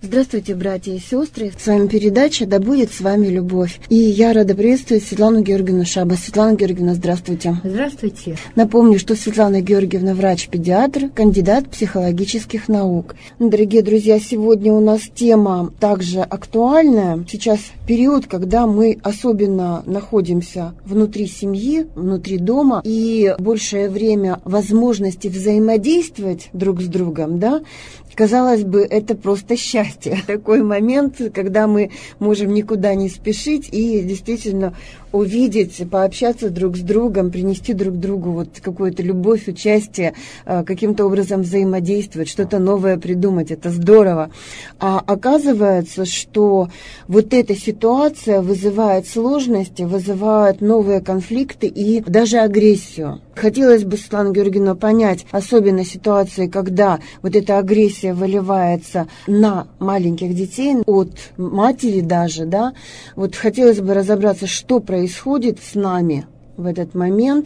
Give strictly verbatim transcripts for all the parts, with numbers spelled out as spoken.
Здравствуйте, братья и сестры. С вами передача «Да будет с вами любовь». И я рада приветствовать Светлану Георгиевну Шабас. Светлана Георгиевна, здравствуйте. Здравствуйте. Напомню, что Светлана Георгиевна врач-педиатр, кандидат психологических наук. Дорогие друзья, сегодня у нас тема также актуальная. Сейчас период, когда мы особенно находимся внутри семьи, внутри дома, и большее время возможности взаимодействовать друг с другом, да, казалось бы, это просто счастье. Такой момент, когда мы можем никуда не спешить и действительно увидеть, пообщаться друг с другом, принести друг другу вот какую-то любовь, участие, каким-то образом взаимодействовать, что-то новое придумать. Это здорово. А оказывается, что вот эта ситуация вызывает сложности, вызывает новые конфликты и даже агрессию. Хотелось бы, Светлана Георгиевна, понять, особенно ситуации, когда вот эта агрессия выливается на маленьких детей, от матери даже, да, вот хотелось бы разобраться, что происходит с нами в этот момент,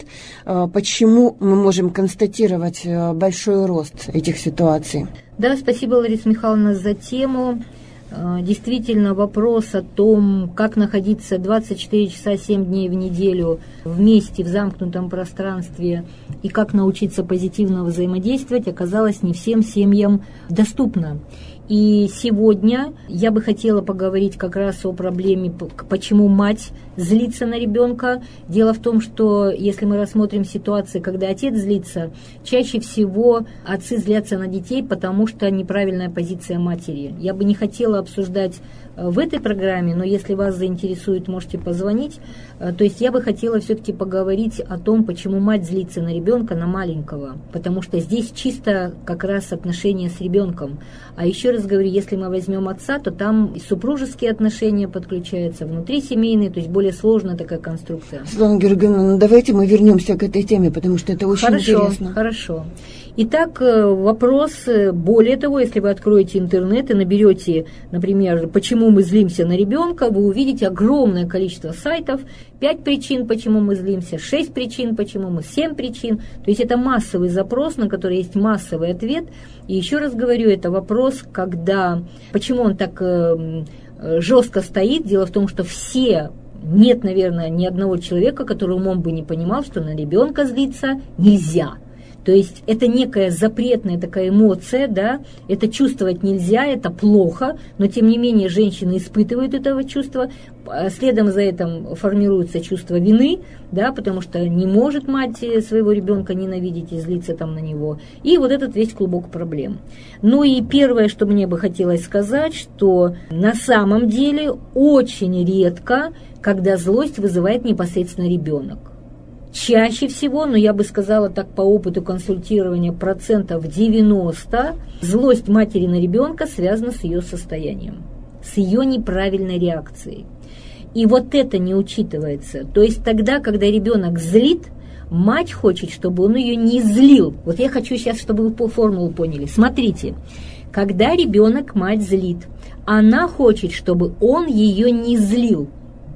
почему мы можем констатировать большой рост этих ситуаций. Да, спасибо, Лариса Михайловна, за тему. Действительно, вопрос о том, как находиться двадцать четыре часа семь дней в неделю вместе в замкнутом пространстве и как научиться позитивно взаимодействовать, оказалось не всем семьям доступно. И сегодня я бы хотела поговорить как раз о проблеме, почему мать злится на ребенка. Дело в том, что если мы рассмотрим ситуации, когда отец злится, чаще всего отцы злятся на детей, потому что неправильная позиция матери. Я бы не хотела обсуждать в этой программе, но если вас заинтересует, можете позвонить. То есть я бы хотела все-таки поговорить о том, почему мать злится на ребенка, на маленького, потому что здесь чисто как раз отношения с ребенком. А еще раз говорю, если мы возьмем отца, то там и супружеские отношения подключаются, внутрисемейные, то есть более сложная такая конструкция. Светлана Георгиевна, ну давайте мы вернемся к этой теме, потому что это очень хорошо, интересно. Хорошо. Итак, вопрос, более того, если вы откроете интернет и наберете, например, почему мы злимся на ребенка, вы увидите огромное количество сайтов, пять причин, почему мы злимся, шесть причин, почему мы, семь причин. То есть это массовый запрос, на который есть массовый ответ. И еще раз говорю, это вопрос, когда, почему он так э, жестко стоит. Дело в том, что все, нет, наверное, ни одного человека, который умом бы не понимал, что на ребенка злиться нельзя. То есть это некая запретная такая эмоция, да, это чувствовать нельзя, это плохо, но тем не менее женщины испытывают этого чувства, следом за этим формируется чувство вины, да, потому что не может мать своего ребенка ненавидеть и злиться там на него, и вот этот весь клубок проблем. Ну и первое, что мне бы хотелось сказать, что на самом деле очень редко, когда злость вызывает непосредственно ребенок. Чаще всего, но я бы сказала так по опыту консультирования, процентов девяносто, злость матери на ребенка связана с ее состоянием, с ее неправильной реакцией. И вот это не учитывается. То есть тогда, когда ребенок злит, мать хочет, чтобы он ее не злил. Вот я хочу сейчас, чтобы вы по формулу поняли. Смотрите, когда ребенок мать злит, она хочет, чтобы он ее не злил.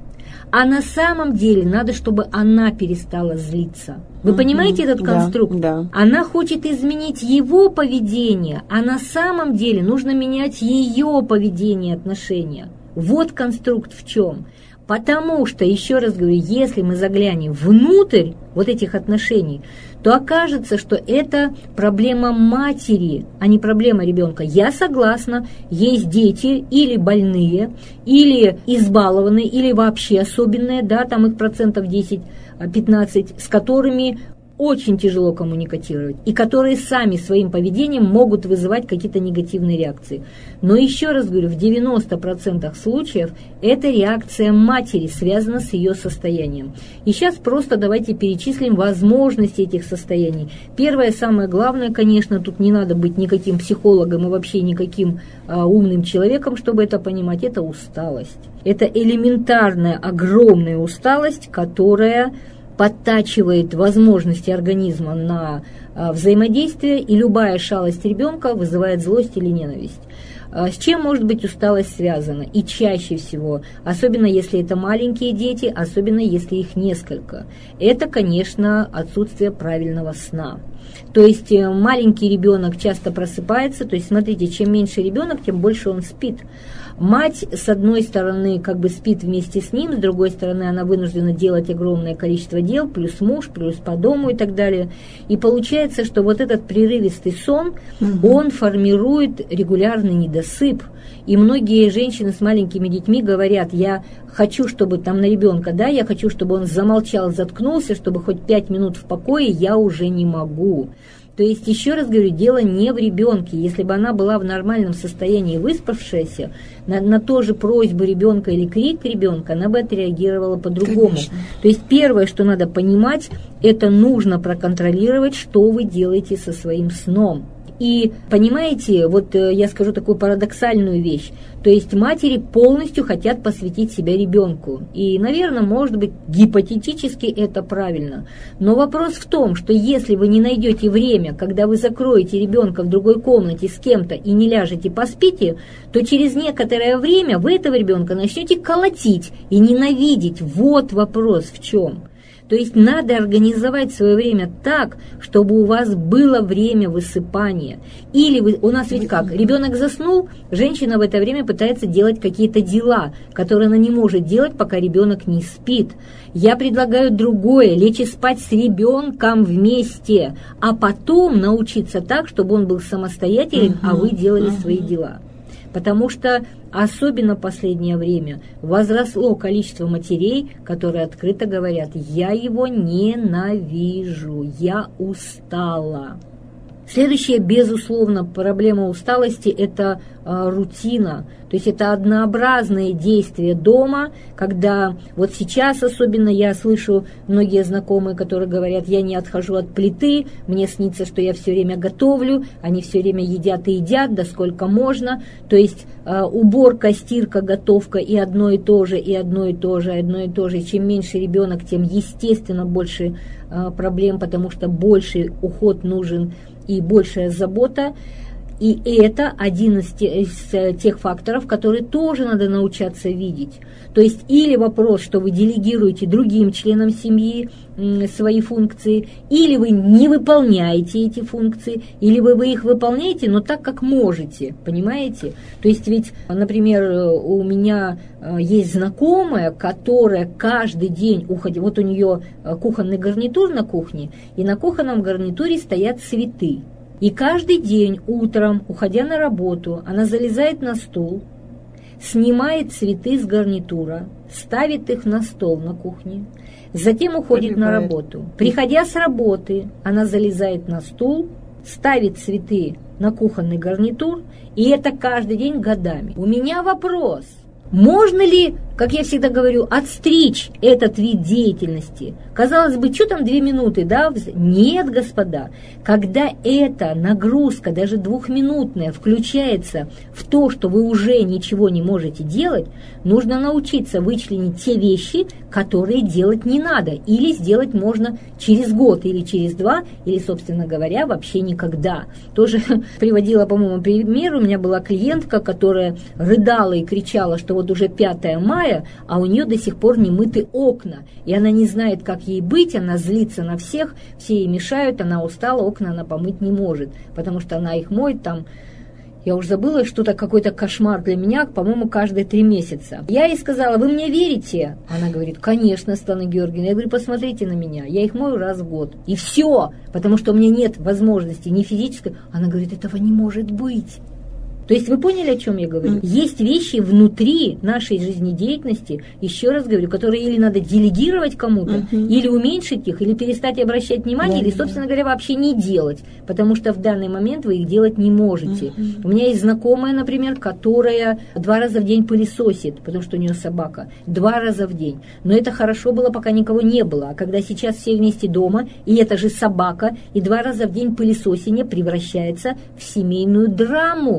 А на самом деле надо, чтобы она перестала злиться. Вы mm-hmm. понимаете этот конструкт? Да, да. Она хочет изменить его поведение, а на самом деле нужно менять ее поведение, отношения. Вот конструкт в чем. Потому что, еще раз говорю, если мы заглянем внутрь вот этих отношений, то окажется, что это проблема матери, а не проблема ребенка. Я согласна, есть дети или больные, или избалованные, или вообще особенные, да, там их процентов десять-пятнадцать, с которыми очень тяжело коммуникатировать, и которые сами своим поведением могут вызывать какие-то негативные реакции. Но еще раз говорю, в девяноста процентах случаев эта реакция матери связана с ее состоянием. И сейчас просто давайте перечислим возможности этих состояний. Первое, самое главное, конечно, тут не надо быть никаким психологом и вообще никаким а, умным человеком, чтобы это понимать, это усталость. Это элементарная, огромная усталость, которая подтачивает возможности организма на а, взаимодействие, и любая шалость ребенка вызывает злость или ненависть. А, с чем может быть усталость связана? И чаще всего, особенно если это маленькие дети, особенно если их несколько, это, конечно, отсутствие правильного сна. То есть маленький ребенок часто просыпается, то есть смотрите, чем меньше ребенок, тем больше он спит. Мать, с одной стороны, как бы спит вместе с ним, с другой стороны, она вынуждена делать огромное количество дел, плюс муж, плюс по дому и так далее. И получается, что вот этот прерывистый сон, угу. он формирует регулярный недосып. И многие женщины с маленькими детьми говорят: я хочу, чтобы там на ребенка, да, я хочу, чтобы он замолчал, заткнулся, чтобы хоть пять минут в покое, я уже не могу. То есть, еще раз говорю, дело не в ребенке. Если бы она была в нормальном состоянии, выспавшаяся, на, на ту же просьбу ребенка или крик ребенка, она бы отреагировала по-другому. Конечно. То есть, первое, что надо понимать, это нужно проконтролировать, что вы делаете со своим сном. И понимаете, вот я скажу такую парадоксальную вещь, то есть матери полностью хотят посвятить себя ребенку. И, наверное, может быть, гипотетически это правильно. Но вопрос в том, что если вы не найдете время, когда вы закроете ребенка в другой комнате с кем-то и не ляжете поспите, то через некоторое время вы этого ребенка начнете колотить и ненавидеть. Вот вопрос в чем. То есть надо организовать свое время так, чтобы у вас было время высыпания. Или вы, у нас ведь как, ребенок заснул, женщина в это время пытается делать какие-то дела, которые она не может делать, пока ребенок не спит. Я предлагаю другое, лечь и спать с ребенком вместе, а потом научиться так, чтобы он был самостоятелен, а вы делали свои дела. Потому что особенно в последнее время возросло количество матерей, которые открыто говорят: я его ненавижу, я устала. Следующая, безусловно, проблема усталости – это э, рутина. То есть это однообразные действия дома, когда вот сейчас особенно я слышу многие знакомые, которые говорят: я не отхожу от плиты, мне снится, что я все время готовлю, они все время едят и едят, да сколько можно. То есть э, уборка, стирка, готовка и одно и то же, и одно и то же, и одно и то же. И чем меньше ребенок, тем, естественно, больше э, проблем, потому что больше уход нужен и большая забота. И это один из тех факторов, которые тоже надо научаться видеть. То есть или вопрос, что вы делегируете другим членам семьи свои функции, или вы не выполняете эти функции, или вы, вы их выполняете, но так, как можете, понимаете? То есть ведь, например, у меня есть знакомая, которая каждый день уходит, вот у нее кухонный гарнитур на кухне, и на кухонном гарнитуре стоят цветы. И каждый день утром, уходя на работу, она залезает на стул, снимает цветы с гарнитура, ставит их на стол на кухне, затем уходит на работу. Приходя с работы, она залезает на стул, ставит цветы на кухонный гарнитур, и это каждый день годами. У меня вопрос. Можно ли, как я всегда говорю, отстричь этот вид деятельности? Казалось бы, что там две минуты, да? Нет, господа. Когда эта нагрузка, даже двухминутная, включается в то, что вы уже ничего не можете делать, нужно научиться вычленить те вещи, которые делать не надо. Или сделать можно через год, или через два, или, собственно говоря, вообще никогда. Тоже приводила, по-моему, пример. У меня была клиентка, которая рыдала и кричала, что вот уже пятое мая, а у нее до сих пор не мыты окна. И она не знает, как ей быть, она злится на всех, все ей мешают, она устала, окна она помыть не может, потому что она их моет там, я уже забыла, что-то какой-то кошмар для меня, по-моему, каждые три месяца. Я ей сказала: вы мне верите? Она говорит: конечно, Светлана Георгиевна. Я говорю: посмотрите на меня, я их мою раз в год. И все, потому что у меня нет возможности ни физической. Она говорит: этого не может быть. То есть вы поняли, о чем я говорю? Mm. Есть вещи внутри нашей жизнедеятельности, еще раз говорю, которые или надо делегировать кому-то, mm-hmm. или уменьшить их, или перестать обращать внимание, yeah, или, собственно yeah. говоря, вообще не делать, потому что в данный момент вы их делать не можете. Mm-hmm. У меня есть знакомая, например, которая два раза в день пылесосит, потому что у нее собака, два раза в день. Но это хорошо было, пока никого не было. А когда сейчас все вместе дома, и эта же собака, и два раза в день пылесосение превращается в семейную драму.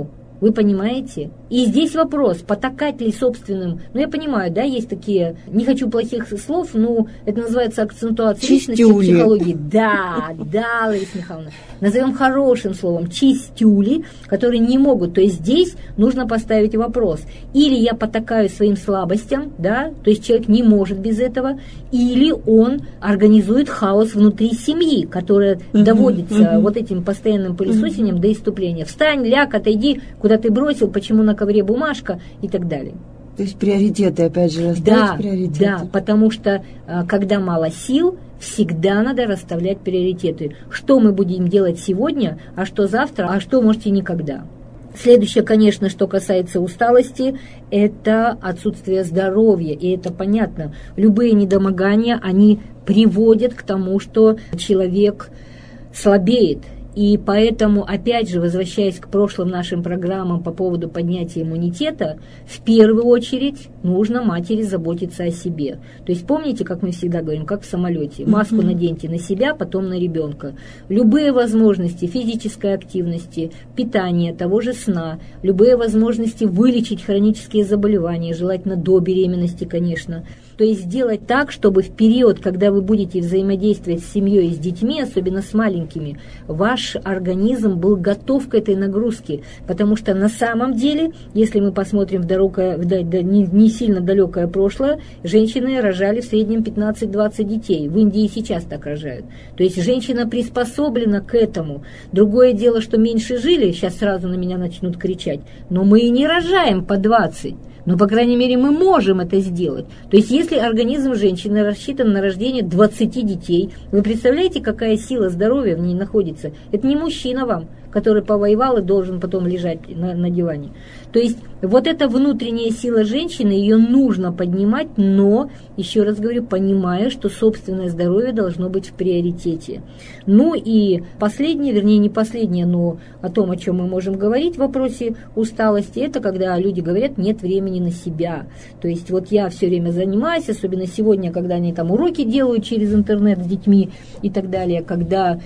Вы понимаете? И здесь вопрос, потакать ли собственным... Ну, я понимаю, да, есть такие... Не хочу плохих слов, но это называется акцентуация личности в психологии. Да, да, Лариса Михайловна. Назовем хорошим словом чистюли, которые не могут. То есть здесь нужно поставить вопрос. Или я потакаю своим слабостям, да, то есть человек не может без этого, или он организует хаос внутри семьи, которая uh-huh, доводится uh-huh. вот этим постоянным пылесосением uh-huh. до исступления. Встань, ляг, отойди, куда ты бросил, почему на ковре бумажка и так далее. То есть приоритеты, опять же, расставить да, приоритеты. Да, потому что когда мало сил, всегда надо расставлять приоритеты. Что мы будем делать сегодня, а что завтра, а что можете никогда. Следующее, конечно, что касается усталости, это отсутствие здоровья, и это понятно. Любые недомогания, они приводят к тому, что человек слабеет. И поэтому, опять же, возвращаясь к прошлым нашим программам по поводу поднятия иммунитета, в первую очередь нужно матери заботиться о себе. То есть помните, как мы всегда говорим, как в самолете, маску mm-hmm. наденьте на себя, потом на ребенка. Любые возможности физической активности, питания, того же сна, любые возможности вылечить хронические заболевания, желательно до беременности, конечно. То есть сделать так, чтобы в период, когда вы будете взаимодействовать с семьей и с детьми, особенно с маленькими, ваш организм был готов к этой нагрузке. Потому что на самом деле, если мы посмотрим в, далекое, в не, не сильно далекое прошлое, женщины рожали в среднем пятнадцать-двадцать детей. В Индии сейчас так рожают. То есть женщина приспособлена к этому. Другое дело, что меньше жили, сейчас сразу на меня начнут кричать, но мы и не рожаем по двадцать. Но, по крайней мере, мы можем это сделать. То есть, если организм женщины рассчитан на рождение двадцати детей, вы представляете, какая сила здоровья в ней находится? Это не мужчина вам, который повоевал и должен потом лежать на, на диване. То есть, вот эта внутренняя сила женщины, ее нужно поднимать, но, еще раз говорю, понимая, что собственное здоровье должно быть в приоритете. Ну и последнее, вернее, не последнее, но о том, о чем мы можем говорить в вопросе усталости, это когда люди говорят, нет времени на себя. То есть, вот я все время занимаюсь, особенно сегодня, когда они там уроки делают через интернет с детьми и так далее, когда...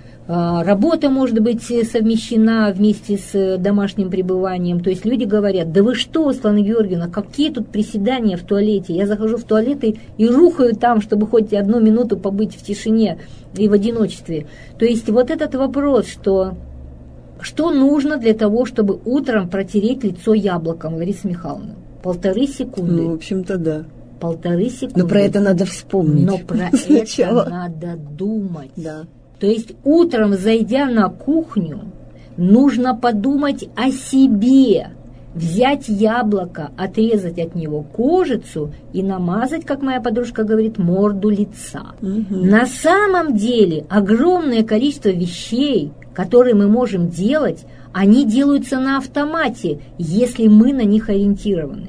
Работа может быть совмещена вместе с домашним пребыванием. То есть люди говорят, да вы что, Светлана Георгиевна, какие тут приседания в туалете? Я захожу в туалет и, и рухаю там, чтобы хоть одну минуту побыть в тишине и в одиночестве. То есть вот этот вопрос, что, что нужно для того, чтобы утром протереть лицо яблоком, Лариса Михайловна? Полторы секунды. Ну, в общем-то, да. Полторы секунды. Но про это надо вспомнить. Но про это надо думать. Да. То есть утром, зайдя на кухню, нужно подумать о себе, взять яблоко, отрезать от него кожицу и намазать, как моя подружка говорит, морду лица. Угу. На самом деле огромное количество вещей, которые мы можем делать, они делаются на автомате, если мы на них ориентированы.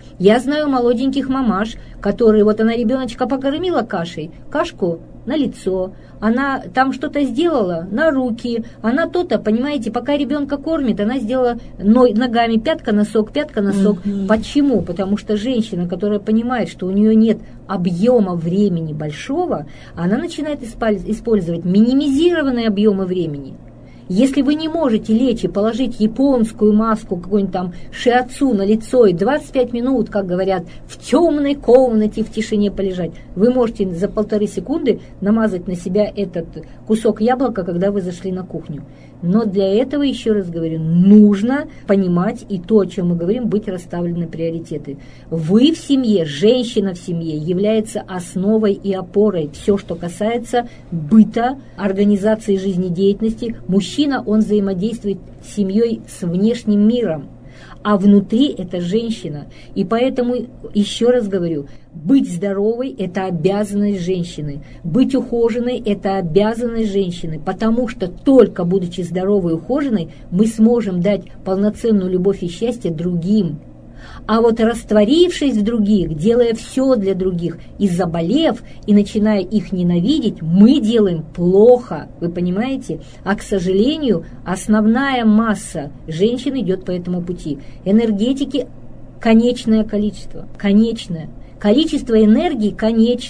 Я знаю молоденьких мамаш, которые, вот она ребеночка покормила кашей, кашку на лицо, она там что-то сделала на руки, она то-то, понимаете, пока ребенка кормит, она сделала ногами пятка-носок, пятка-носок. Mm-hmm. Почему? Потому что женщина, которая понимает, что у нее нет объема времени большого, она начинает использовать минимизированные объемы времени. Если вы не можете лечь и положить японскую маску, какую-нибудь там шиацу на лицо и двадцать пять минут, как говорят, в темной комнате в тишине полежать, вы можете за полторы секунды намазать на себя этот кусок яблока, когда вы зашли на кухню. Но для этого, еще раз говорю, нужно понимать и то, о чем мы говорим, быть расставлены приоритеты. Вы в семье, женщина в семье является основой и опорой. Все, что касается быта, организации жизнедеятельности, мужчина, он взаимодействует с семьей, с внешним миром. А внутри это женщина. И поэтому, еще раз говорю, быть здоровой – это обязанность женщины. Быть ухоженной – это обязанность женщины. Потому что только будучи здоровой и ухоженной, мы сможем дать полноценную любовь и счастье другим. А вот растворившись в других, делая все для других, и заболев, и начиная их ненавидеть, мы делаем плохо, вы понимаете? А, к сожалению, основная масса женщин идет по этому пути. Энергетики – конечное количество, конечное. Количество энергии конечно.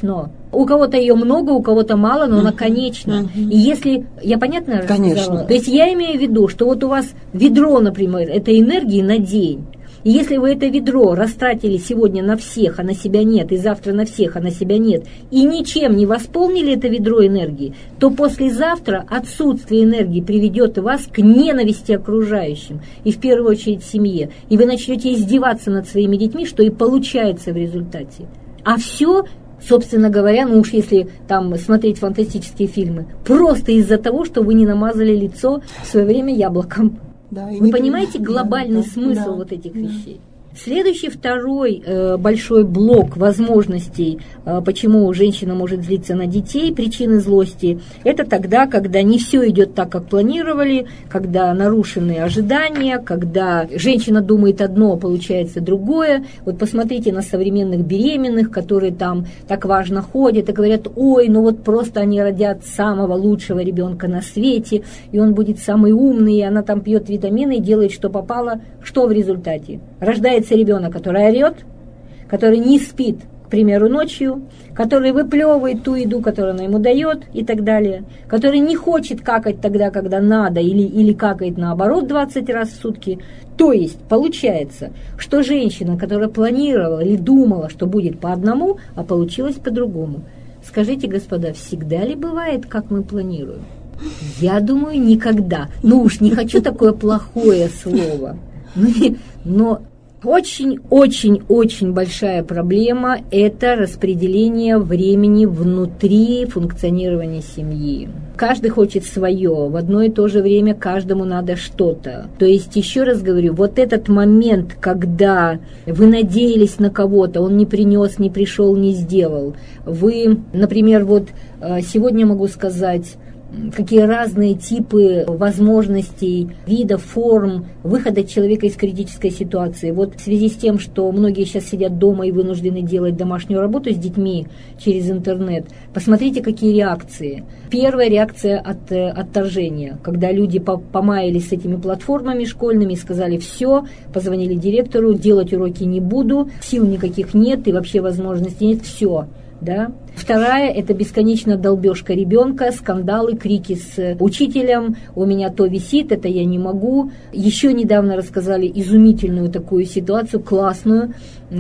У кого-то ее много, у кого-то мало, но uh-huh. она конечна. Uh-huh. И если, я понятно рассказала? Конечно. То есть я имею в виду, что вот у вас ведро, например, этой энергии на день. И если вы это ведро растратили сегодня на всех, а на себя нет, и завтра на всех, а на себя нет, и ничем не восполнили это ведро энергии, то послезавтра отсутствие энергии приведет вас к ненависти окружающим, и в первую очередь семье. И вы начнете издеваться над своими детьми, что и получается в результате. А все, собственно говоря, ну уж если там смотреть фантастические фильмы, просто из-за того, что вы не намазали лицо в свое время яблоком. Да, Вы понимаете глобальный да, смысл да, вот этих да. вещей? Следующий, второй э, большой блок возможностей, э, почему женщина может злиться на детей, причины злости, это тогда, когда не все идет так, как планировали, когда нарушены ожидания, когда женщина думает одно, а получается другое. Вот посмотрите на современных беременных, которые там так важно ходят и говорят: ой, ну вот просто они родят самого лучшего ребенка на свете, и он будет самый умный, и она там пьет витамины и делает, что попало. Что в результате? Рождается ребенок, который орет, который не спит, к примеру, ночью, который выплевывает ту еду, которую она ему дает, и так далее, который не хочет какать тогда, когда надо, или, или какает наоборот двадцать раз в сутки. То есть получается, что женщина, которая планировала или думала, что будет по одному, а получилось по-другому. Скажите, господа, всегда ли бывает, как мы планируем? Я думаю, никогда. Ну уж не хочу такое плохое слово. Но очень-очень-очень большая проблема – это распределение времени внутри функционирования семьи. Каждый хочет свое, в одно и то же время каждому надо что-то. То есть, еще раз говорю, вот этот момент, когда вы надеялись на кого-то, он не принес, не пришел, не сделал. Вы, например, вот сегодня могу сказать, какие разные типы возможностей, видов, форм выхода человека из критической ситуации. Вот в связи с тем, что многие сейчас сидят дома и вынуждены делать домашнюю работу с детьми через интернет, посмотрите, какие реакции. Первая реакция от э, отторжения, когда люди помаялись с этими платформами школьными и сказали: все, позвонили директору, делать уроки не буду, сил никаких нет и вообще возможностей нет, все. Да? Вторая – это бесконечно долбежка ребенка, скандалы, крики с учителем: у меня то висит, это я не могу. Еще недавно рассказали изумительную такую ситуацию, классную,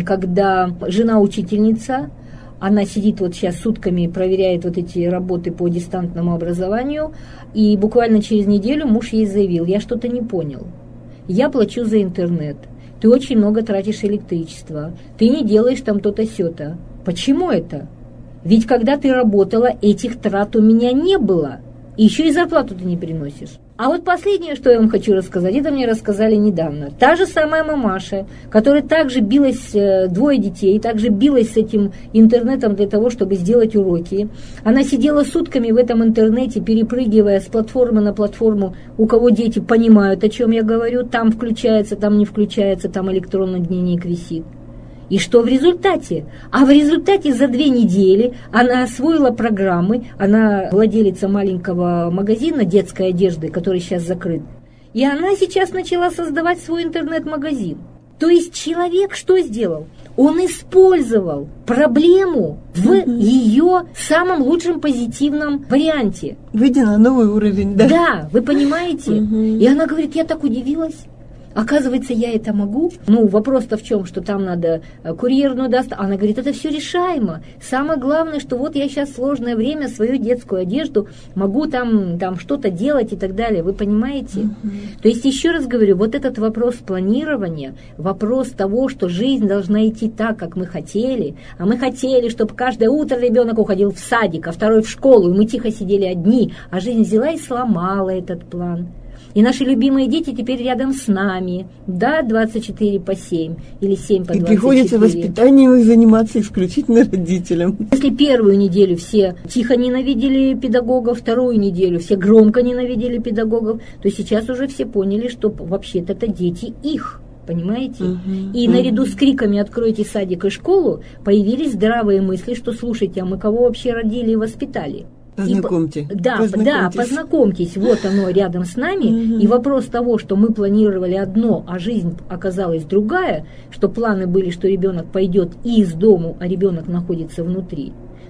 когда жена-учительница, она сидит вот сейчас сутками, проверяет вот эти работы по дистантному образованию, и буквально через неделю муж ей заявил: я что-то не понял, я плачу за интернет, ты очень много тратишь электричества, ты не делаешь там то-то сё-то. Почему это? Ведь когда ты работала, этих трат у меня не было. И еще и зарплату ты не приносишь. А вот последнее, что я вам хочу рассказать, это мне рассказали недавно. Та же самая мамаша, которая также билась, двое детей, также билась с этим интернетом для того, чтобы сделать уроки. Она сидела сутками в этом интернете, перепрыгивая с платформы на платформу, у кого дети понимают, о чем я говорю, там включается, там не включается, там электронный дневник висит. И что в результате? А в результате за две недели она освоила программы, она владелица маленького магазина детской одежды, который сейчас закрыт, и она сейчас начала создавать свой интернет-магазин. То есть человек что сделал? Он использовал проблему в угу. ее самом лучшем позитивном варианте. Выйдя на новый уровень, да? Да, вы понимаете? Угу. И она говорит: я так удивилась. Оказывается, я это могу. Ну, вопрос-то в чем, что там надо курьерную доставку. Она говорит: это все решаемо. Самое главное, что вот я сейчас в сложное время свою детскую одежду могу там, там что-то делать и так далее. Вы понимаете? Mm-hmm. То есть, еще раз говорю, вот этот вопрос планирования, вопрос того, что жизнь должна идти так, как мы хотели. А мы хотели, чтобы каждое утро ребенок уходил в садик, а второй в школу, и мы тихо сидели одни. А жизнь взяла и сломала этот план. И наши любимые дети теперь рядом с нами, да, двадцать четыре по семь или семь по двадцать четыре. И приходится воспитанием заниматься исключительно родителям. Если первую неделю все тихо ненавидели педагогов, вторую неделю все громко ненавидели педагогов, то сейчас уже все поняли, что вообще-то это дети их. Понимаете? Uh-huh, и uh-huh. наряду с криками «откройте садик и школу» появились здравые мысли, что слушайте, а мы кого вообще родили и воспитали? Познакомьте. И, да, познакомьтесь. да, познакомьтесь, вот оно рядом с нами. Uh-huh. И вопрос того, что мы планировали одно, а жизнь оказалась другая, что планы были, что ребенок пойдет из дому, а ребенок находится внутри.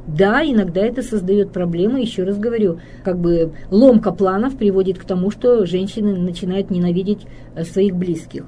Да, иногда это создает проблемы, еще раз говорю, как бы ломка планов приводит к тому, что женщины начинают ненавидеть своих близких.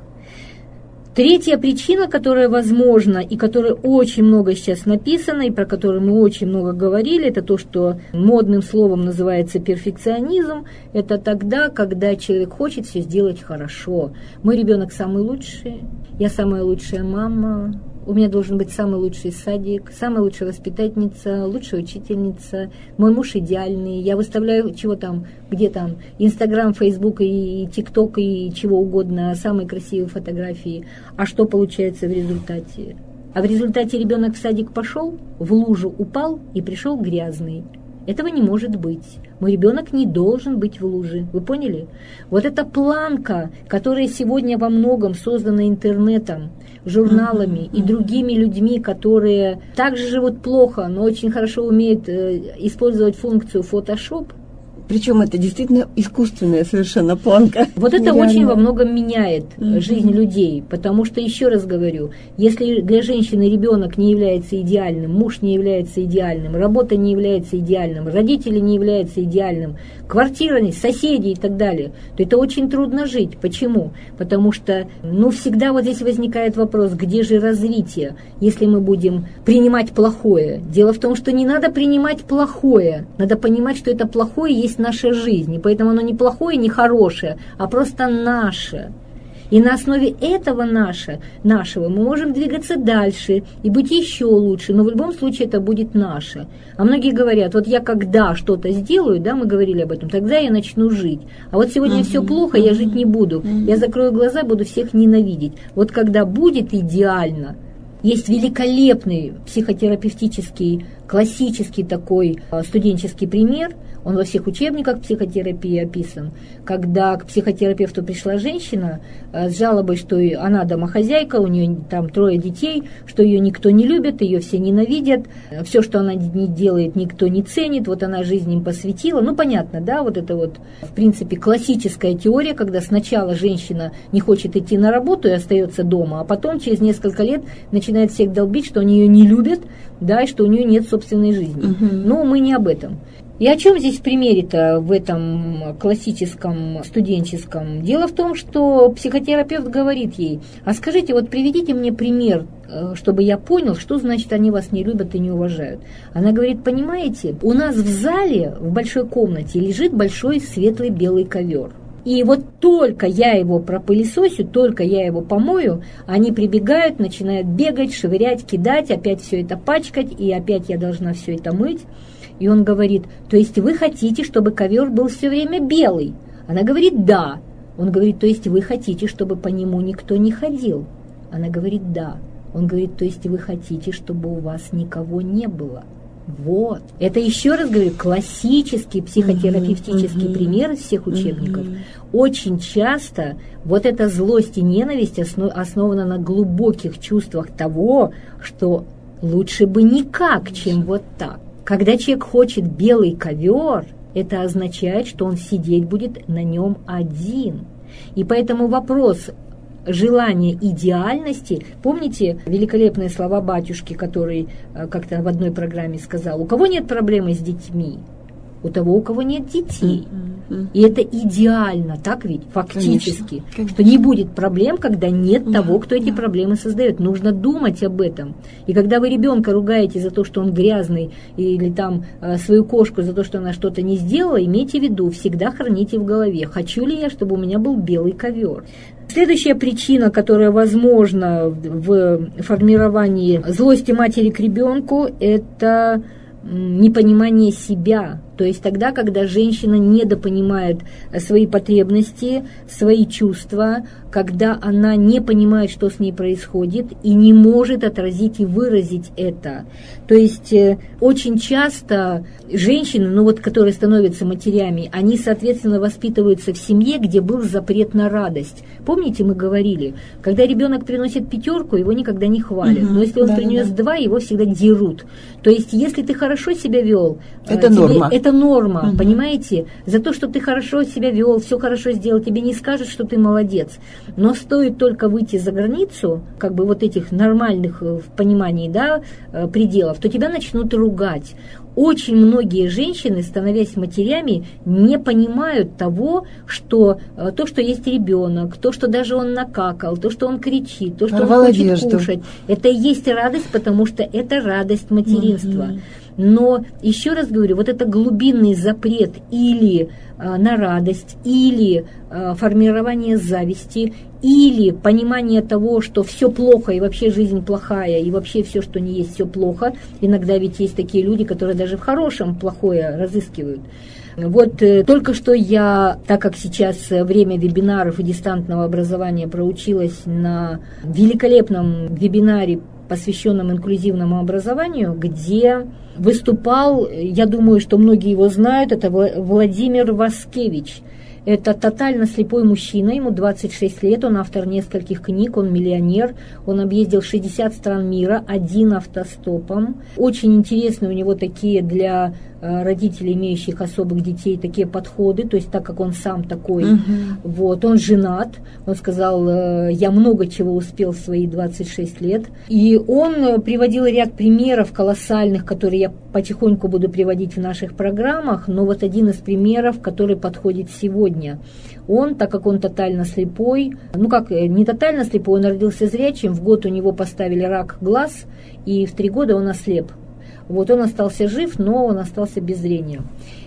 Третья причина, которая возможна и которая очень много сейчас написано, и про которую мы очень много говорили, это то, что модным словом называется перфекционизм. Это тогда, когда человек хочет все сделать хорошо. Мой ребенок самый лучший, я самая лучшая мама, у меня должен быть самый лучший садик, самая лучшая воспитательница, лучшая учительница, мой муж идеальный, я выставляю чего там, где там, Инстаграм, Фейсбук и ТикТок и чего угодно, самые красивые фотографии. А что получается в результате? А в результате ребенок в садик пошел, в лужу упал и пришел грязный. Этого не может быть. Мой ребенок не должен быть в луже. Вы поняли? Вот эта планка, которая сегодня во многом создана интернетом, журналами и другими людьми, которые также живут плохо, но очень хорошо умеют э, использовать функцию Photoshop. Причем это действительно искусственная совершенно планка. Вот это Нереально. Очень во многом меняет Mm-hmm. жизнь людей, потому что, еще раз говорю, если для женщины ребенок не является идеальным, муж не является идеальным, работа не является идеальным, родители не являются идеальным, квартира, соседи и так далее, то это очень трудно жить. Почему? Потому что, ну, всегда вот здесь возникает вопрос, где же развитие, если мы будем принимать плохое? Дело в том, что не надо принимать плохое, надо понимать, что это плохое есть наша жизнь, и поэтому оно не плохое, не хорошее, а просто наше. И на основе этого наше, нашего мы можем двигаться дальше и быть еще лучше, но в любом случае это будет наше. А многие говорят, вот я когда что-то сделаю, да, мы говорили об этом, тогда я начну жить. А вот сегодня uh-huh, все плохо, uh-huh, я жить не буду. Uh-huh. Я закрою глаза, буду всех ненавидеть. Вот когда будет идеально, есть великолепный психотерапевтический, классический такой студенческий пример, он во всех учебниках психотерапии описан, когда к психотерапевту пришла женщина с жалобой, что она домохозяйка, у нее там трое детей, что ее никто не любит, ее все ненавидят, все, что она не делает, никто не ценит, вот она жизнь им посвятила. Ну, понятно, да, вот это вот, в принципе, классическая теория, когда сначала женщина не хочет идти на работу и остается дома, а потом через несколько лет начинает всех долбить, что они ее не любят, да, и что у нее нет собственной жизни. Uh-huh. Но мы не об этом. И о чем здесь в примере-то в этом классическом студенческом? Дело в том, что психотерапевт говорит ей, а скажите, вот приведите мне пример, чтобы я понял, что значит они вас не любят и не уважают. Она говорит, понимаете, у нас в зале, в большой комнате лежит большой светлый белый ковер. И вот только я его пропылесосю, только я его помою, они прибегают, начинают бегать, швырять, кидать, опять все это пачкать, и опять я должна все это мыть. И он говорит, то есть вы хотите, чтобы ковер был все время белый? Она говорит, да. Он говорит, то есть вы хотите, чтобы по нему никто не ходил? Она говорит, да. Он говорит, то есть вы хотите, чтобы у вас никого не было? Вот. Это, еще раз говорю, классический психотерапевтический uh-huh, uh-huh, пример из всех учебников. Uh-huh. Очень часто вот эта злость и ненависть основ- основана на глубоких чувствах того, что лучше бы никак, чем вот так. Когда человек хочет белый ковер, это означает, что он сидеть будет на нем один. И поэтому вопрос желания идеальности, помните великолепные слова батюшки, который как-то в одной программе сказал, у кого нет проблемы с детьми? У того, у кого нет детей. Mm-hmm. И это идеально, так ведь, фактически, конечно, конечно. Что не будет проблем, когда нет yeah, того, кто эти yeah. проблемы создает. Нужно думать об этом. И когда вы ребенка ругаете за то, что он грязный, или там свою кошку за то, что она что-то не сделала, имейте в виду, всегда храните в голове, хочу ли я, чтобы у меня был белый ковер. Следующая причина, которая возможна в формировании злости матери к ребенку, это непонимание себя. То есть тогда, когда женщина недопонимает свои потребности, свои чувства, когда она не понимает, что с ней происходит, и не может отразить и выразить это. То есть очень часто женщины, ну вот, которые становятся матерями, они, соответственно, воспитываются в семье, где был запрет на радость. Помните, мы говорили, когда ребенок приносит пятерку, его никогда не хвалят. Угу, но если он да, принес да. два, его всегда дерут. То есть, если ты хорошо себя вел, это тебе, норма. Это это норма, угу. понимаете? За то, что ты хорошо себя вел, все хорошо сделал, тебе не скажут, что ты молодец. Но стоит только выйти за границу, как бы вот этих нормальных в понимании, да, пределов, то тебя начнут ругать. Очень многие женщины, становясь матерями, не понимают того, что то, что есть ребенок, то, что даже он накакал, то, что он кричит, то, что Порвал он хочет одежду. кушать, это и есть радость, потому что это радость материнства. Угу. Но, еще раз говорю, вот это глубинный запрет или э, на радость, или э, формирование зависти, или понимание того, что все плохо, и вообще жизнь плохая, и вообще все, что не есть, все плохо. Иногда ведь есть такие люди, которые даже в хорошем плохое разыскивают. Вот э, только что я, так как сейчас время вебинаров и дистантного образования, проучилась на великолепном вебинаре, посвященном инклюзивному образованию, где выступал, я думаю, что многие его знают, это Владимир Васкевич. Это тотально слепой мужчина, ему двадцать шесть лет, он автор нескольких книг, он миллионер, он объездил шестьдесят стран мира, один автостопом. Очень интересные у него такие для родителей, имеющих особых детей, такие подходы, то есть так как он сам такой, uh-huh. вот, он женат, он сказал, я много чего успел в свои двадцать шесть лет, и он приводил ряд примеров колоссальных, которые я потихоньку буду приводить в наших программах, но вот один из примеров, который подходит сегодня. Он, так как он тотально слепой, ну как, не тотально слепой, он родился зрячим, в год у него поставили рак глаз, и в три года он ослеп. Вот он остался жив, но он остался без зрения.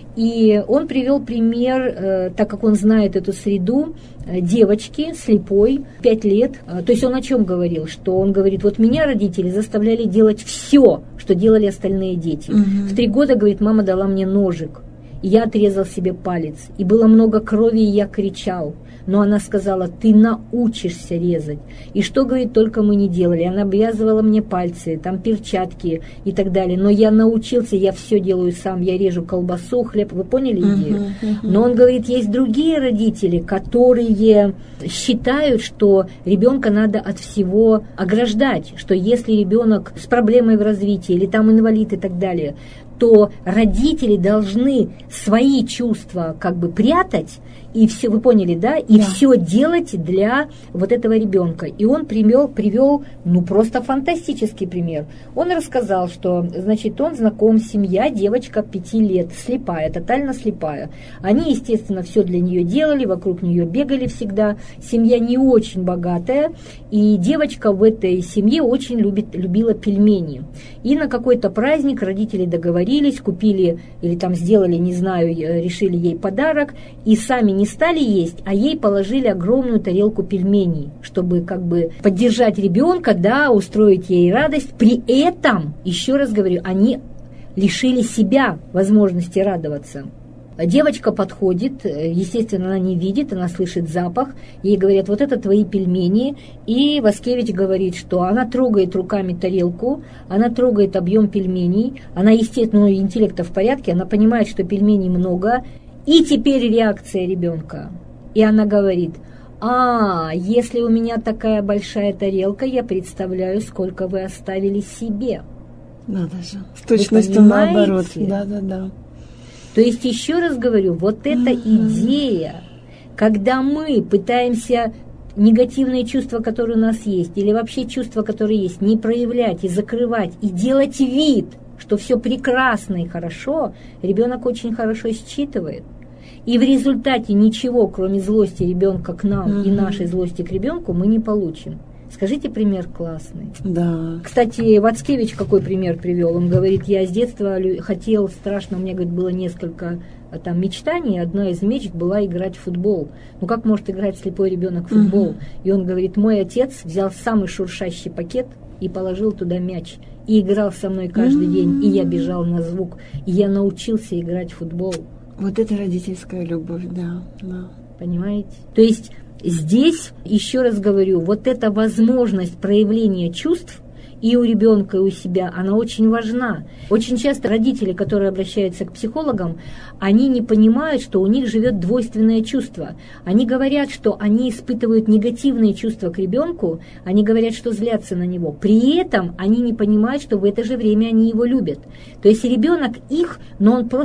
И он привел пример, э, так как он знает эту среду, э, девочки слепой, пять лет. Э, то есть он о чем говорил? Что он говорит, вот меня родители заставляли делать все, что делали остальные дети. Угу. В три года, говорит, мама дала мне ножик, и я отрезал себе палец. И было много крови, и я кричал. Но она сказала, ты научишься резать. И что, говорит, только мы не делали. Она обвязывала мне пальцы, там перчатки и так далее. Но я научился, я все делаю сам. Я режу колбасу, хлеб. Вы поняли идею? Uh-huh, uh-huh. Но он говорит, есть другие родители, которые считают, что ребенка надо от всего ограждать. Что если ребенок с проблемой в развитии или там инвалид и так далее, то родители должны свои чувства как бы прятать, и все, вы поняли, да, и да. все делать для вот этого ребенка. И он привел, привел, ну, просто фантастический пример. Он рассказал, что, значит, он знаком, семья, девочка пяти лет, слепая, тотально слепая. Они, естественно, все для нее делали, вокруг нее бегали всегда. Семья не очень богатая, и девочка в этой семье очень любит, любила пельмени. И на какой-то праздник родители договорились, купили или там сделали, не знаю, решили ей подарок, и сами не стали есть, а ей положили огромную тарелку пельменей, чтобы как бы поддержать ребенка, да, устроить ей радость. При этом, еще раз говорю, они лишили себя возможности радоваться. Девочка подходит, естественно, она не видит, она слышит запах, ей говорят, вот это твои пельмени, и Васкевич говорит, что она трогает руками тарелку, она трогает объем пельменей, она, естественно, ну, интеллекта в порядке, она понимает, что пельменей много, и теперь реакция ребенка, и она говорит, а, если у меня такая большая тарелка, я представляю, сколько вы оставили себе. Надо же, в точности наоборот, да-да-да. То есть, еще раз говорю, вот эта uh-huh. идея, когда мы пытаемся негативные чувства, которые у нас есть, или вообще чувства, которые есть, не проявлять и закрывать, и делать вид, что все прекрасно и хорошо, ребенок очень хорошо считывает. И в результате ничего, кроме злости ребенка к нам uh-huh. и нашей злости к ребенку, мы не получим. Скажите, пример классный. Да. Кстати, Вацкевич какой пример привел? Он говорит, я с детства хотел, страшно, у меня, говорит, было несколько там мечтаний, одна из мечт была играть в футбол. Ну как может играть слепой ребенок в футбол? Uh-huh. И он говорит, мой отец взял самый шуршащий пакет и положил туда мяч. И играл со мной каждый uh-huh. день, и я бежал на звук. И я научился играть в футбол. Вот это родительская любовь, да. да. Понимаете? То есть здесь, еще раз говорю, вот эта возможность проявления чувств и у ребенка, и у себя, она очень важна. Очень часто родители, которые обращаются к психологам, они не понимают, что у них живет двойственное чувство. Они говорят, что они испытывают негативные чувства к ребенку, они говорят, что злятся на него. При этом они не понимают, что в это же время они его любят. То есть ребенок их, но он просто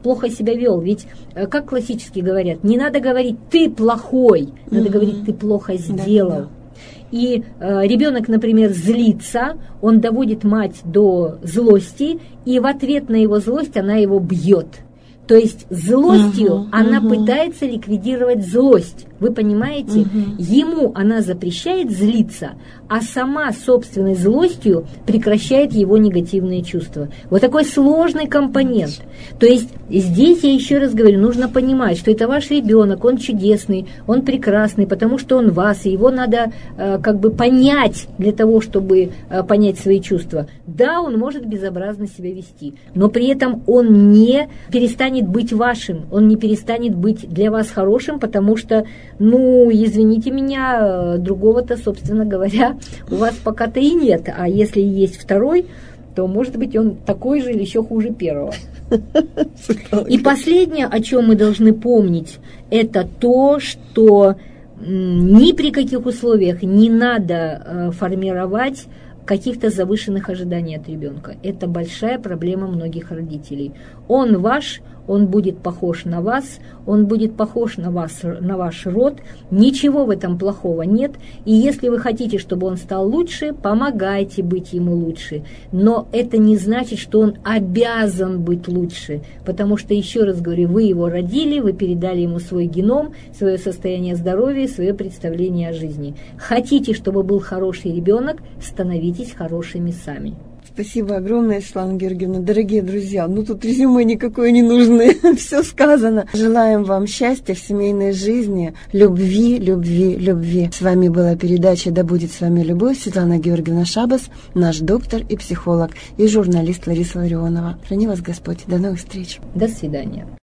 плохо себя вел. Ведь, как классически говорят, не надо говорить «ты плохой», надо mm-hmm. говорить «ты плохо сделал». Да, да. И э, ребенок, например, злится, он доводит мать до злости, и в ответ на его злость она его бьет. То есть злостью uh-huh, она uh-huh. пытается ликвидировать злость. Вы понимаете? Uh-huh. Ему она запрещает злиться, а сама собственной злостью прекращает его негативные чувства. Вот такой сложный компонент. То есть здесь, я еще раз говорю, нужно понимать, что это ваш ребенок, он чудесный, он прекрасный, потому что он вас, и его надо э, как бы понять для того, чтобы э, понять свои чувства. Да, он может безобразно себя вести, но при этом он не перестанет быть вашим, он не перестанет быть для вас хорошим, потому что, ну, извините меня, другого-то, собственно говоря, у вас пока-то и нет, а если есть второй, то, может быть, он такой же или еще хуже первого. И последнее, о чем мы должны помнить, это то, что ни при каких условиях не надо формировать каких-то завышенных ожиданий от ребенка. Это большая проблема многих родителей. Он ваш, он будет похож на вас, он будет похож на вас, на ваш род, ничего в этом плохого нет, и если вы хотите, чтобы он стал лучше, помогайте быть ему лучше, но это не значит, что он обязан быть лучше, потому что, еще раз говорю, вы его родили, вы передали ему свой геном, свое состояние здоровья, свое представление о жизни. Хотите, чтобы был хороший ребенок, становитесь хорошими сами. Спасибо огромное, Светлана Георгиевна. Дорогие друзья, ну тут резюме никакое не нужно, все сказано. Желаем вам счастья в семейной жизни, любви, любви, любви. С вами была передача «Да будет с вами любовь». Светлана Георгиевна Шабас, наш доктор и психолог, и журналист Лариса Ларионова. Храни вас Господь. До новых встреч. До свидания.